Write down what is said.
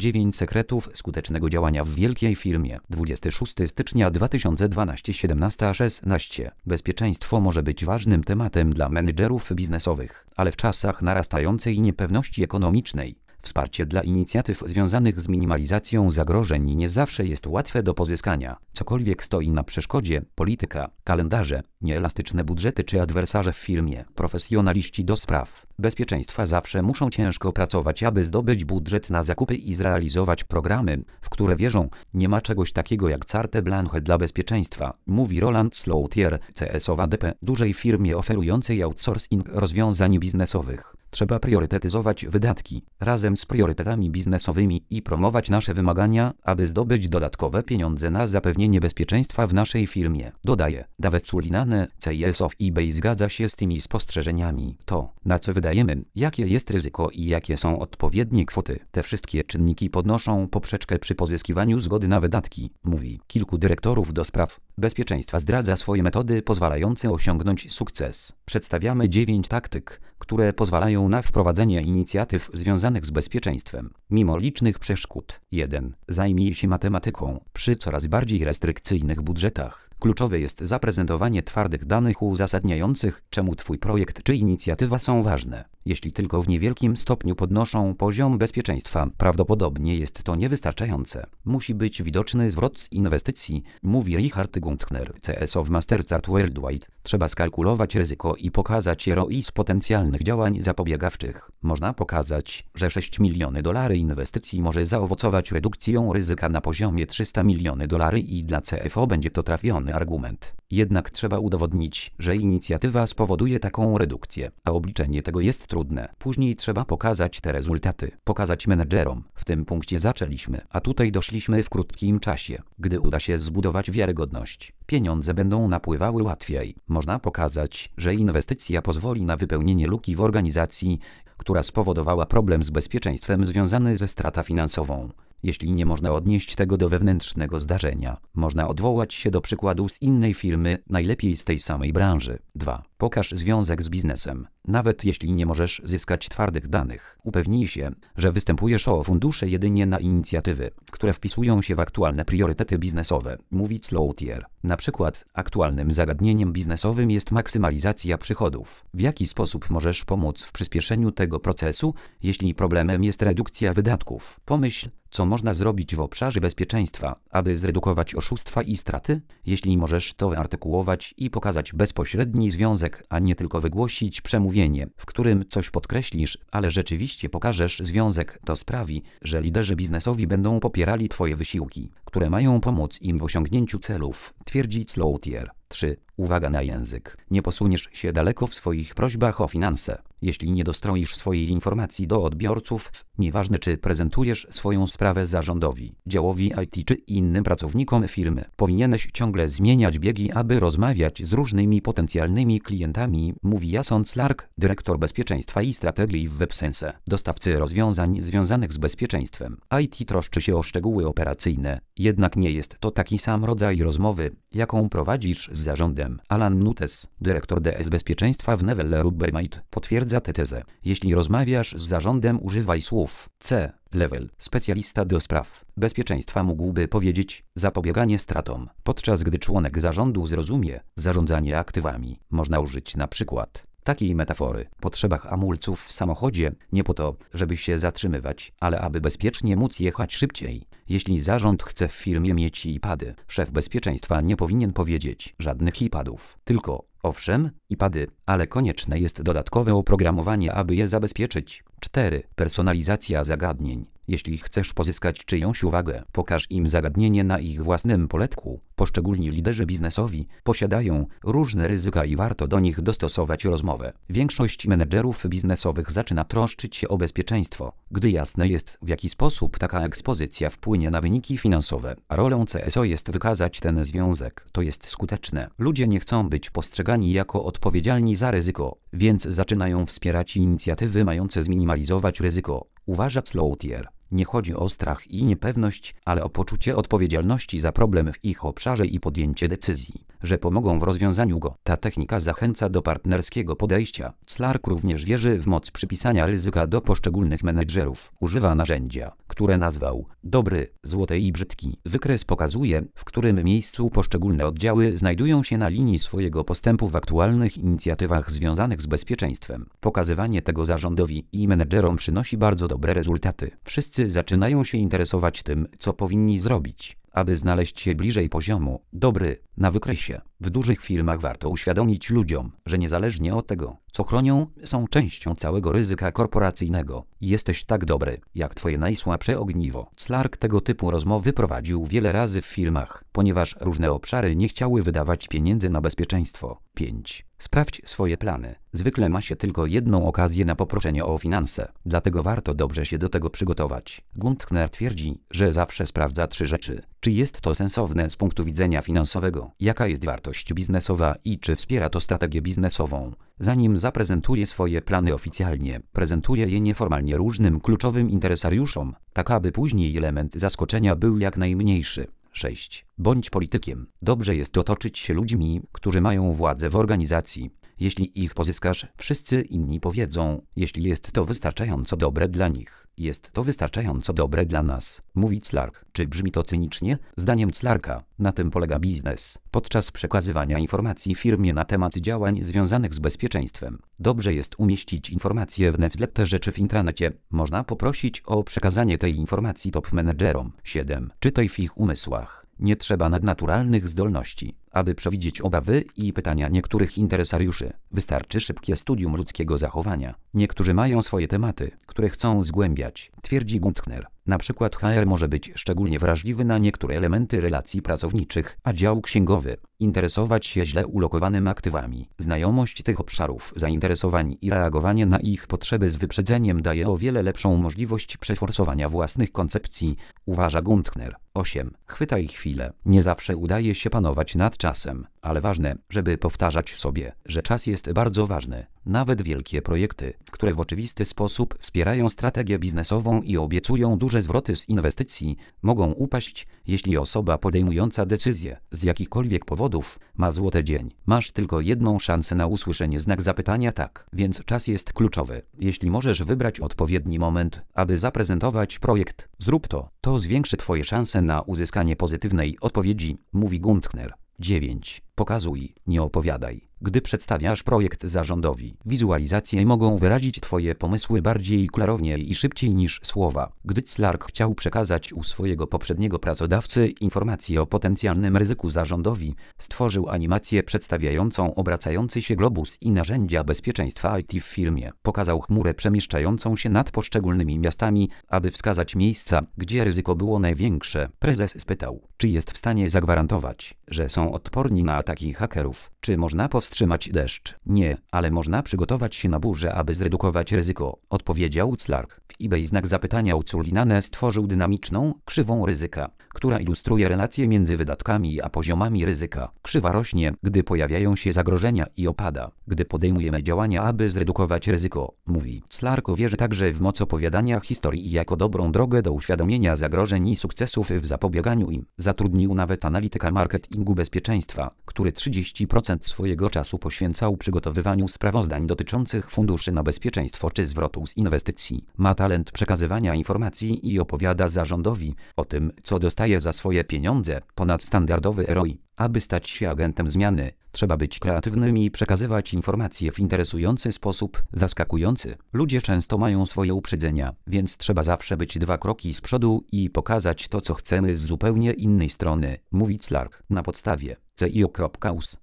9 sekretów skutecznego działania w wielkiej firmie. 26 stycznia 2012 17:16. Bezpieczeństwo może być ważnym tematem dla menedżerów biznesowych, ale w czasach narastającej niepewności ekonomicznej wsparcie dla inicjatyw związanych z minimalizacją zagrożeń nie zawsze jest łatwe do pozyskania. Cokolwiek stoi na przeszkodzie: polityka, kalendarze, nieelastyczne budżety czy adwersarze w firmie. Profesjonaliści do spraw bezpieczeństwa zawsze muszą ciężko pracować, aby zdobyć budżet na zakupy i zrealizować programy, w które wierzą. Nie ma czegoś takiego jak carte blanche dla bezpieczeństwa, mówi Roland Sloutier, CSO w ADP, dużej firmie oferującej outsourcing rozwiązań biznesowych. Trzeba priorytetyzować wydatki razem z priorytetami biznesowymi i promować nasze wymagania, aby zdobyć dodatkowe pieniądze na zapewnienie bezpieczeństwa w naszej firmie. Dodaje David Sulinane, CSO w eBay, zgadza się z tymi spostrzeżeniami. To, na co wydajemy, jakie jest ryzyko i jakie są odpowiednie kwoty. Te wszystkie czynniki podnoszą poprzeczkę przy pozyskiwaniu zgody na wydatki, mówi. Kilku dyrektorów do spraw bezpieczeństwa zdradza swoje metody pozwalające osiągnąć sukces. Przedstawiamy 9 taktyk, które pozwalają na wprowadzenie inicjatyw związanych z bezpieczeństwem, mimo licznych przeszkód. 1. Zajmij się matematyką. Przy coraz bardziej restrykcyjnych budżetach kluczowe jest zaprezentowanie twardych danych uzasadniających, czemu Twój projekt czy inicjatywa są ważne. Jeśli tylko w niewielkim stopniu podnoszą poziom bezpieczeństwa, prawdopodobnie jest to niewystarczające. Musi być widoczny zwrot z inwestycji, mówi Richard Guntner, CSO w Mastercard Worldwide. Trzeba skalkulować ryzyko i pokazać ROI z potencjalnych działań zapobiegawczych. Można pokazać, że $6 miliony inwestycji może zaowocować redukcją ryzyka na poziomie $300 milionów i dla CFO będzie to trafiony argument. Jednak trzeba udowodnić, że inicjatywa spowoduje taką redukcję, a obliczenie tego jest trudne. Później trzeba pokazać te rezultaty, pokazać menedżerom. W tym punkcie zaczęliśmy, a tutaj doszliśmy w krótkim czasie. Gdy uda się zbudować wiarygodność, pieniądze będą napływały łatwiej. Można pokazać, że inwestycja pozwoli na wypełnienie luki w organizacji, która spowodowała problem z bezpieczeństwem związany ze stratą finansową. Jeśli nie można odnieść tego do wewnętrznego zdarzenia, można odwołać się do przykładu z innej firmy, najlepiej z tej samej branży. 2. Pokaż związek z biznesem. Nawet jeśli nie możesz zyskać twardych danych, upewnij się, że występujesz o fundusze jedynie na inicjatywy, które wpisują się w aktualne priorytety biznesowe, mówi Sloutier. Na przykład aktualnym zagadnieniem biznesowym jest maksymalizacja przychodów. W jaki sposób możesz pomóc w przyspieszeniu tego procesu, jeśli problemem jest redukcja wydatków? Pomyśl, co można zrobić w obszarze bezpieczeństwa, aby zredukować oszustwa i straty? Jeśli możesz to wyartykułować i pokazać bezpośredni związek, a nie tylko wygłosić przemówienie, w którym coś podkreślisz, ale rzeczywiście pokażesz związek, to sprawi, że liderzy biznesowi będą popierali Twoje wysiłki, które mają pomóc im w osiągnięciu celów, twierdzi Sloutier. 3. Uwaga na język. Nie posuniesz się daleko w swoich prośbach o finanse, jeśli nie dostroisz swojej informacji do odbiorców, nieważne czy prezentujesz swoją sprawę zarządowi, działowi IT czy innym pracownikom firmy. Powinieneś ciągle zmieniać biegi, aby rozmawiać z różnymi potencjalnymi klientami, mówi Jason Clark, dyrektor bezpieczeństwa i strategii w WebSense, dostawcy rozwiązań związanych z bezpieczeństwem. IT troszczy się o szczegóły operacyjne, jednak nie jest to taki sam rodzaj rozmowy, jaką prowadzisz z zarządem. Alan Nutes, dyrektor DS bezpieczeństwa w Neville Rubbermaid, potwierdza tę tezę. Jeśli rozmawiasz z zarządem, używaj słów C-level. Specjalista do spraw bezpieczeństwa mógłby powiedzieć zapobieganie stratom, podczas gdy członek zarządu zrozumie zarządzanie aktywami. Można użyć na przykład takiej metafory: potrzebach hamulców w samochodzie, nie po to, żeby się zatrzymywać, ale aby bezpiecznie móc jechać szybciej. Jeśli zarząd chce w firmie mieć iPady, szef bezpieczeństwa nie powinien powiedzieć żadnych iPadów, tylko owszem, iPady, ale konieczne jest dodatkowe oprogramowanie, aby je zabezpieczyć. 4. Personalizacja zagadnień. Jeśli chcesz pozyskać czyjąś uwagę, pokaż im zagadnienie na ich własnym poletku. Poszczególni liderzy biznesowi posiadają różne ryzyka i warto do nich dostosować rozmowę. Większość menedżerów biznesowych zaczyna troszczyć się o bezpieczeństwo, gdy jasne jest, w jaki sposób taka ekspozycja wpłynie na wyniki finansowe. A rolą CSO jest wykazać ten związek. To jest skuteczne. Ludzie nie chcą być postrzegani jako odpowiedzialni za ryzyko, więc zaczynają wspierać inicjatywy mające zminimalizować ryzyko, uważa Sloutier. Nie chodzi o strach i niepewność, ale o poczucie odpowiedzialności za problem w ich obszarze i podjęcie decyzji, że pomogą w rozwiązaniu go. Ta technika zachęca do partnerskiego podejścia. Clark również wierzy w moc przypisania ryzyka do poszczególnych menedżerów. Używa narzędzia, które nazwał dobry, złoty i brzydki. Wykres pokazuje, w którym miejscu poszczególne oddziały znajdują się na linii swojego postępu w aktualnych inicjatywach związanych z bezpieczeństwem. Pokazywanie tego zarządowi i menedżerom przynosi bardzo dobre rezultaty. Wszyscy zaczynają się interesować tym, co powinni zrobić, aby znaleźć się bliżej poziomu dobry na wykresie. W dużych firmach warto uświadomić ludziom, że niezależnie od tego, co chronią, są częścią całego ryzyka korporacyjnego. Jesteś tak dobry, jak twoje najsłabsze ogniwo. Clark tego typu rozmowy prowadził wiele razy w firmach, ponieważ różne obszary nie chciały wydawać pieniędzy na bezpieczeństwo. 5. Sprawdź swoje plany. Zwykle ma się tylko jedną okazję na poproszenie o finanse, dlatego warto dobrze się do tego przygotować. Gunther twierdzi, że zawsze sprawdza 3 rzeczy. Czy jest to sensowne z punktu widzenia finansowego? Jaka jest wartość biznesowa i czy wspiera to strategię biznesową? Zanim zaprezentuje swoje plany oficjalnie, prezentuje je nieformalnie różnym kluczowym interesariuszom, tak aby później element zaskoczenia był jak najmniejszy. 6. Bądź politykiem. Dobrze jest otoczyć się ludźmi, którzy mają władzę w organizacji. Jeśli ich pozyskasz, wszyscy inni powiedzą, jeśli jest to wystarczająco dobre dla nich, jest to wystarczająco dobre dla nas, mówi Clark. Czy brzmi to cynicznie? Zdaniem Clarka, na tym polega biznes. Podczas przekazywania informacji firmie na temat działań związanych z bezpieczeństwem, dobrze jest umieścić informacje w newsletterze czy w intranecie. Można poprosić o przekazanie tej informacji top menedżerom. 7. Czytaj w ich umysłach. Nie trzeba nadnaturalnych zdolności, aby przewidzieć obawy i pytania niektórych interesariuszy. Wystarczy szybkie studium ludzkiego zachowania. Niektórzy mają swoje tematy, które chcą zgłębiać, twierdzi Gunther. Na przykład HR może być szczególnie wrażliwy na niektóre elementy relacji pracowniczych, a dział księgowy interesować się źle ulokowanym aktywami. Znajomość tych obszarów zainteresowań i reagowanie na ich potrzeby z wyprzedzeniem daje o wiele lepszą możliwość przeforsowania własnych koncepcji, uważa Gunther. 8. Chwytaj chwilę. Nie zawsze udaje się panować nad czasem, ale ważne, żeby powtarzać sobie, że czas jest bardzo ważny. Nawet wielkie projekty, które w oczywisty sposób wspierają strategię biznesową i obiecują duże zwroty z inwestycji, mogą upaść, jeśli osoba podejmująca decyzję z jakichkolwiek powodów ma złoty dzień. Masz tylko jedną szansę na usłyszenie znak zapytania tak, więc czas jest kluczowy. Jeśli możesz wybrać odpowiedni moment, aby zaprezentować projekt, zrób to. To zwiększy twoje szanse na uzyskanie pozytywnej odpowiedzi, mówi Gunther. 9. Pokazuj, nie opowiadaj. Gdy przedstawiasz projekt zarządowi, wizualizacje mogą wyrazić twoje pomysły bardziej klarownie i szybciej niż słowa. Gdy Clark chciał przekazać u swojego poprzedniego pracodawcy informacje o potencjalnym ryzyku zarządowi, stworzył animację przedstawiającą obracający się globus i narzędzia bezpieczeństwa IT w firmie. Pokazał chmurę przemieszczającą się nad poszczególnymi miastami, aby wskazać miejsca, gdzie ryzyko było największe. Prezes spytał, czy jest w stanie zagwarantować, że są odporni na ataki hakerów. Czy można powstrzymać deszcz? Nie, ale można przygotować się na burzę, aby zredukować ryzyko, odpowiedział Clark. W eBay znak zapytania Uculinane stworzył dynamiczną krzywą ryzyka, która ilustruje relacje między wydatkami a poziomami ryzyka. Krzywa rośnie, gdy pojawiają się zagrożenia i opada, gdy podejmujemy działania, aby zredukować ryzyko, mówi. Clark wierzy także w moc opowiadania historii jako dobrą drogę do uświadomienia zagrożeń i sukcesów w zapobieganiu im. Zatrudnił nawet analityka marketingu bezpieczeństwa, który 30% swojego czasu poświęcał przygotowywaniu sprawozdań dotyczących funduszy na bezpieczeństwo czy zwrotu z inwestycji. Ma talent przekazywania informacji i opowiada zarządowi o tym, co dostaje za swoje pieniądze. Ponadstandardowy ROI. Aby stać się agentem zmiany, trzeba być kreatywnym i przekazywać informacje w interesujący sposób, zaskakujący. Ludzie często mają swoje uprzedzenia, więc trzeba zawsze być 2 kroki z przodu i pokazać to, co chcemy z zupełnie innej strony, mówi Clark. Na podstawie CIO.us